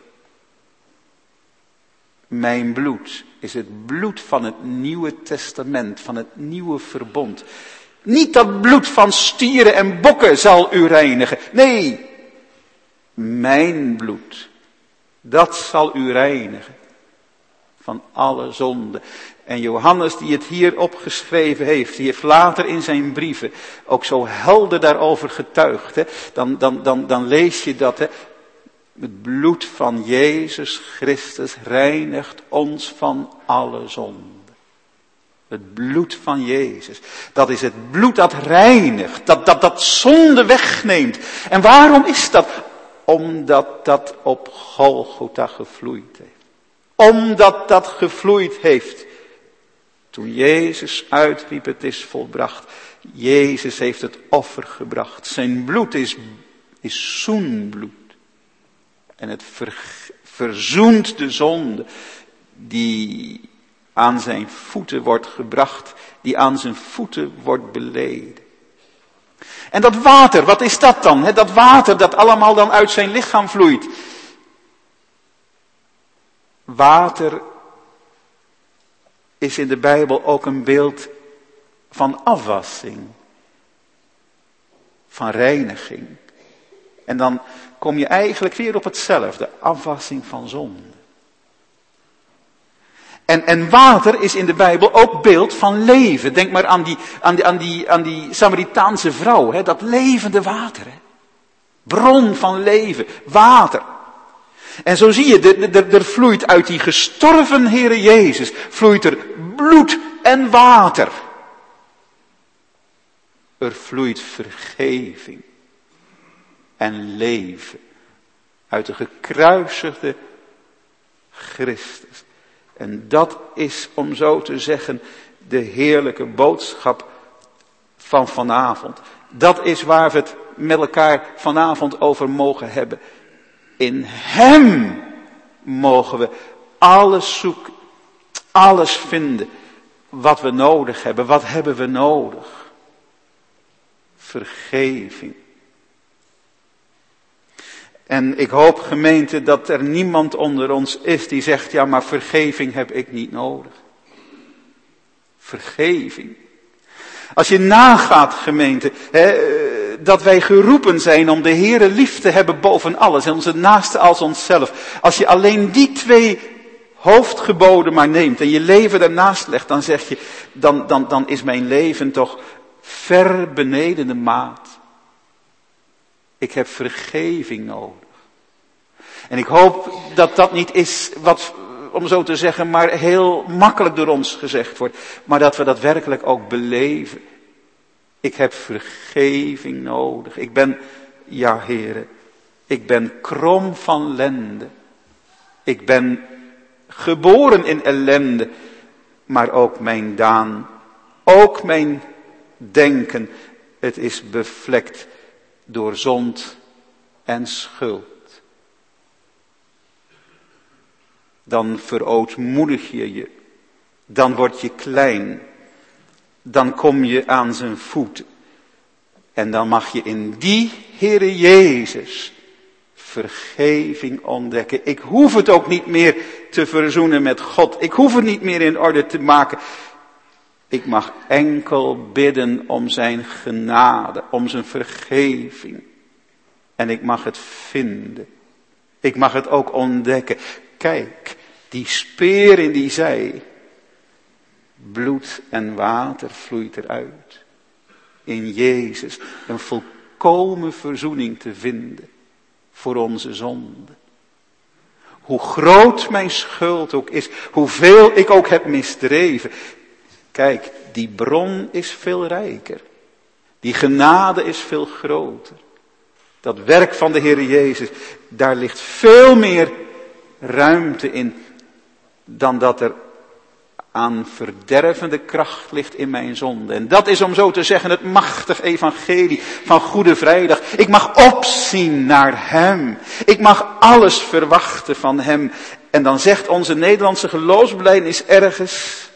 Mijn bloed is het bloed van het Nieuwe Testament, van het nieuwe verbond. Niet dat bloed van stieren en bokken zal u reinigen. Nee, mijn bloed, dat zal u reinigen van alle zonde. En Johannes die het hier opgeschreven heeft, die heeft later in zijn brieven ook zo helder daarover getuigd. Dan lees je dat. Het bloed van Jezus Christus reinigt ons van alle zonde. Het bloed van Jezus. Dat is het bloed dat reinigt. Dat zonde wegneemt. En waarom is dat? Omdat dat op Golgotha gevloeid heeft. Omdat dat gevloeid heeft. Toen Jezus uitriep, het is volbracht. Jezus heeft het offer gebracht. Zijn bloed is zoenbloed. En het verzoent de zonde die aan zijn voeten wordt gebracht, die aan zijn voeten wordt beleden. En dat water, wat is dat dan? Dat water dat allemaal dan uit zijn lichaam vloeit. Water is in de Bijbel ook een beeld van afwassing, van reiniging. En dan kom je eigenlijk weer op hetzelfde, afwassing van zonde. En water is in de Bijbel ook beeld van leven. Denk maar aan die Samaritaanse vrouw, hè, dat levende water. Hè. Bron van leven, water. En zo zie je, er vloeit uit die gestorven Heere Jezus, vloeit er bloed en water. Er vloeit vergeving en leven uit de gekruisigde Christus. En dat is, om zo te zeggen, de heerlijke boodschap van vanavond. Dat is waar we het met elkaar vanavond over mogen hebben. In Hem mogen we alles zoeken, alles vinden wat we nodig hebben. Wat hebben we nodig? Vergeving. En ik hoop, gemeente, dat er niemand onder ons is die zegt, ja, maar vergeving heb ik niet nodig. Vergeving. Als je nagaat, gemeente, dat wij geroepen zijn om de Heere lief te hebben boven alles en onze naaste als onszelf. Als je alleen die 2 hoofdgeboden maar neemt en je leven daarnaast legt, dan zeg je, dan is mijn leven toch ver beneden de maat. Ik heb vergeving nodig. En ik hoop dat dat niet is wat, om zo te zeggen, maar heel makkelijk door ons gezegd wordt. Maar dat we dat werkelijk ook beleven. Ik heb vergeving nodig. Ik ben, ja Heere, ik ben krom van lende. Ik ben geboren in ellende. Maar ook mijn daan, ook mijn denken, het is bevlekt door zond en schuld. Dan verootmoedig je. Dan word je klein. Dan kom je aan zijn voeten. En dan mag je in die Heere Jezus vergeving ontdekken. Ik hoef het ook niet meer te verzoenen met God. Ik hoef het niet meer in orde te maken. Ik mag enkel bidden om zijn genade, om zijn vergeving. En ik mag het vinden. Ik mag het ook ontdekken. Kijk, die speer in die zij. Bloed en water vloeit eruit. In Jezus een volkomen verzoening te vinden voor onze zonde. Hoe groot mijn schuld ook is, hoeveel ik ook heb misdreven. Kijk, die bron is veel rijker. Die genade is veel groter. Dat werk van de Heere Jezus, daar ligt veel meer ruimte in dan dat er aan verdervende kracht ligt in mijn zonde. En dat is, om zo te zeggen, het machtig evangelie van Goede Vrijdag. Ik mag opzien naar Hem. Ik mag alles verwachten van Hem. En dan zegt onze Nederlandse geloofsbelijdenis ergens,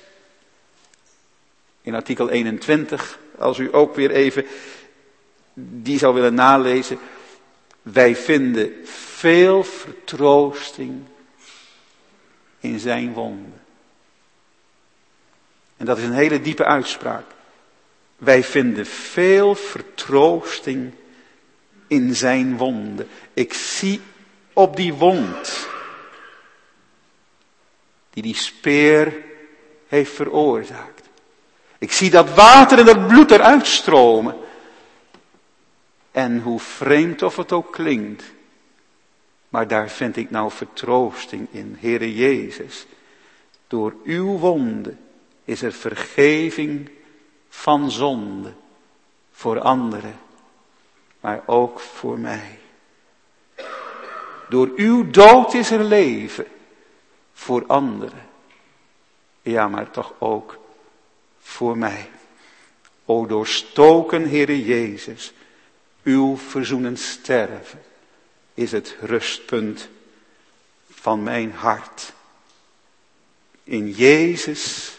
in artikel 21, als u ook weer even die zou willen nalezen. Wij vinden veel vertroosting in zijn wonden. En dat is een hele diepe uitspraak. Wij vinden veel vertroosting in zijn wonden. Ik zie op die wond die speer heeft veroorzaakt. Ik zie dat water en dat bloed eruit stromen. En hoe vreemd of het ook klinkt, maar daar vind ik nou vertroosting in, Heere Jezus. Door uw wonden is er vergeving van zonde voor anderen, maar ook voor mij. Door uw dood is er leven voor anderen. Ja, maar toch ook voor mij. O doorstoken Heere Jezus, uw verzoenend sterven is het rustpunt van mijn hart. In Jezus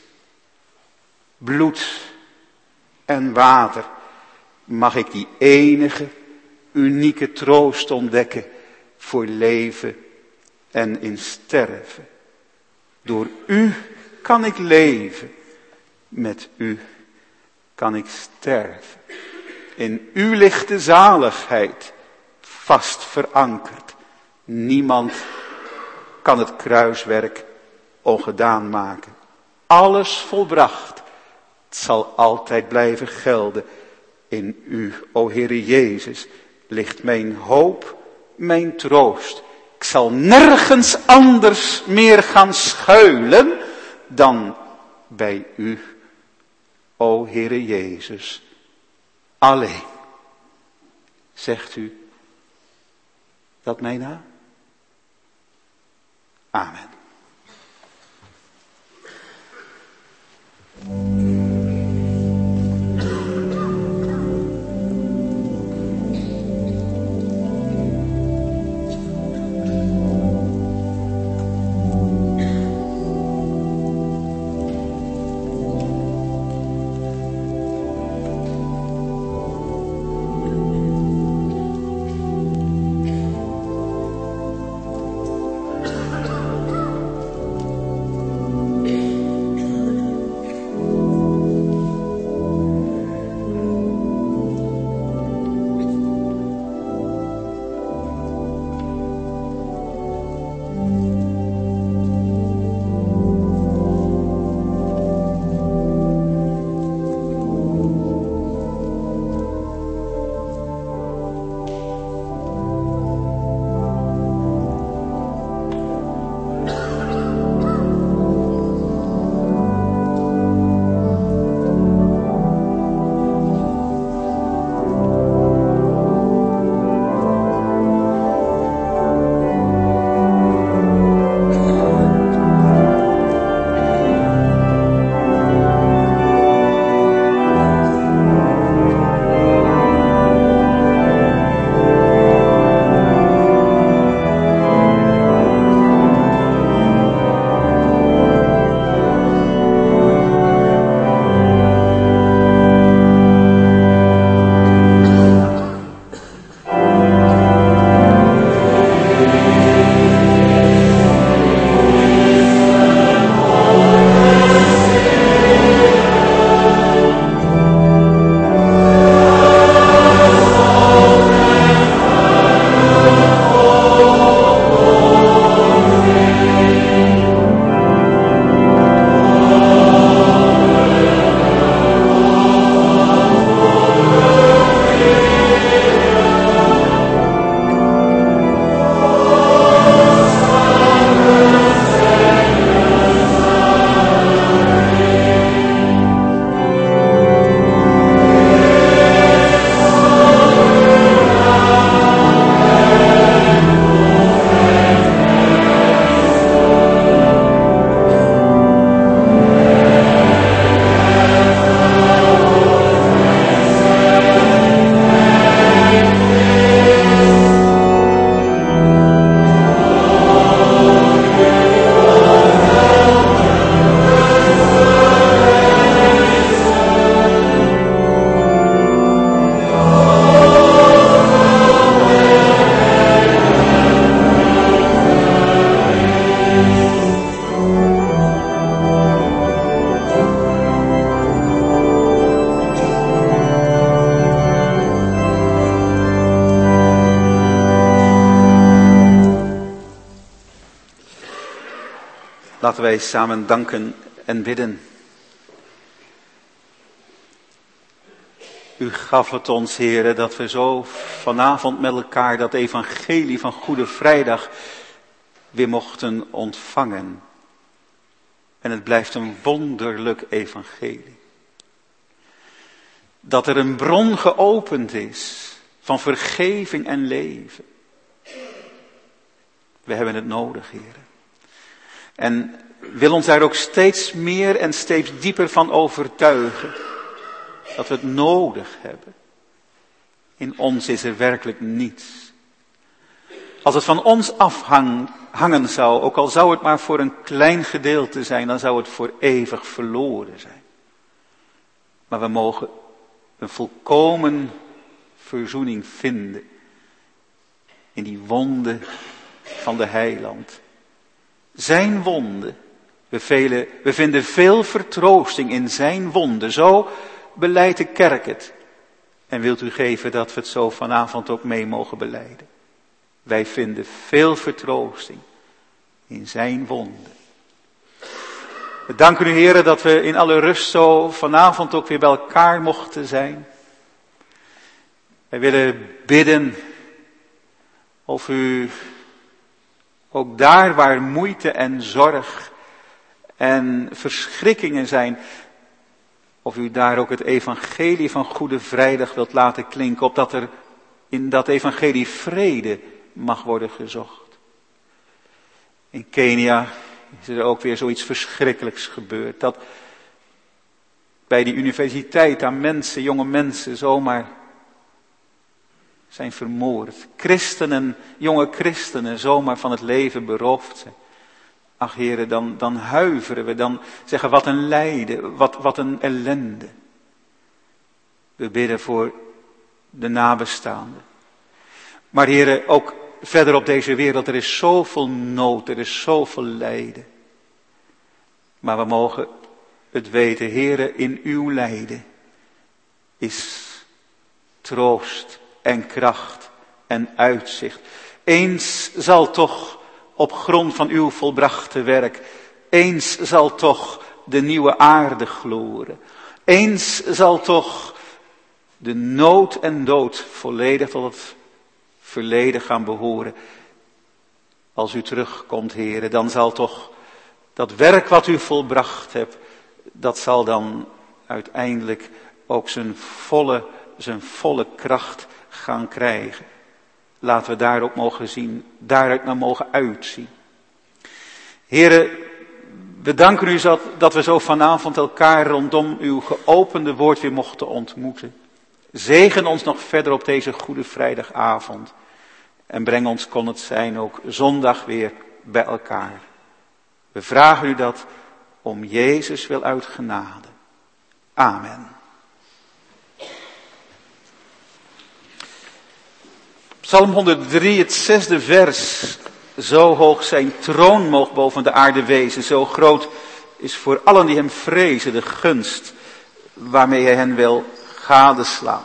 bloed en water mag ik die enige, unieke troost ontdekken voor leven en in sterven. Door u kan ik leven, met u kan ik sterven. In u ligt de zaligheid, vast verankerd. Niemand kan het kruiswerk ongedaan maken. Alles volbracht, het zal altijd blijven gelden. In u, o Heere Jezus, ligt mijn hoop, mijn troost. Ik zal nergens anders meer gaan schuilen dan bij u, o Heere Jezus, alleen. Zegt u dat mij na? Amen. Laten wij samen danken en bidden. U gaf het ons, Heere, dat we zo vanavond met elkaar dat evangelie van Goede Vrijdag weer mochten ontvangen. En het blijft een wonderlijk evangelie. Dat er een bron geopend is van vergeving en leven. We hebben het nodig, heren. En wil ons daar ook steeds meer en steeds dieper van overtuigen. Dat we het nodig hebben. In ons is er werkelijk niets. Als het van ons afhangen zou, ook al zou het maar voor een klein gedeelte zijn, dan zou het voor eeuwig verloren zijn. Maar we mogen een volkomen verzoening vinden in die wonde van de heiland. Zijn wonde. We vinden veel vertroosting in zijn wonde. Zo beleidt de kerk het. En wilt u geven dat we het zo vanavond ook mee mogen belijden. Wij vinden veel vertroosting in zijn wonde. We danken u, heren, dat we in alle rust zo vanavond ook weer bij elkaar mochten zijn. Wij willen bidden of u ook daar waar moeite en zorg en verschrikkingen zijn, of u daar ook het evangelie van Goede Vrijdag wilt laten klinken, opdat er in dat evangelie vrede mag worden gezocht. In Kenia is er ook weer zoiets verschrikkelijks gebeurd, dat bij die universiteit aan mensen, jonge mensen, zomaar zijn vermoord. Christenen, jonge christenen, zomaar van het leven beroofd zijn. Ach heren, dan huiveren we, dan zeggen wat een lijden, wat een ellende. We bidden voor de nabestaanden. Maar heren, ook verder op deze wereld, er is zoveel nood, er is zoveel lijden. Maar we mogen het weten, heren, in uw lijden is troost en kracht en uitzicht. Eens zal toch op grond van uw volbrachte werk, eens zal toch de nieuwe aarde gloren. Eens zal toch de nood en dood volledig tot het verleden gaan behoren. Als u terugkomt, heren, dan zal toch dat werk wat u volbracht hebt, dat zal dan uiteindelijk ook zijn volle kracht gaan krijgen. Laten we daarop mogen zien, daaruit naar mogen uitzien. Heren, we danken u dat we zo vanavond elkaar rondom uw geopende woord weer mochten ontmoeten. Zegen ons nog verder op deze Goede Vrijdagavond. En breng ons, kon het zijn, ook zondag weer bij elkaar. We vragen u dat om Jezus wil uit genade. Amen. Psalm 103, het 6e vers. Zo hoog zijn troon moog boven de aarde wezen. Zo groot is voor allen die hem vrezen de gunst waarmee hij hen wil gadeslaan.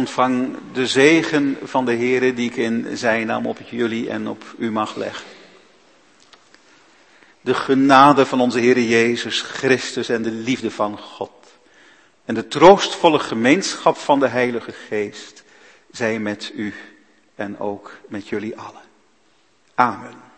ontvang de zegen van de Heere die ik in zijn naam op jullie en op u mag leggen. De genade van onze Heere Jezus Christus en de liefde van God en de troostvolle gemeenschap van de Heilige Geest zij met u en ook met jullie allen. Amen.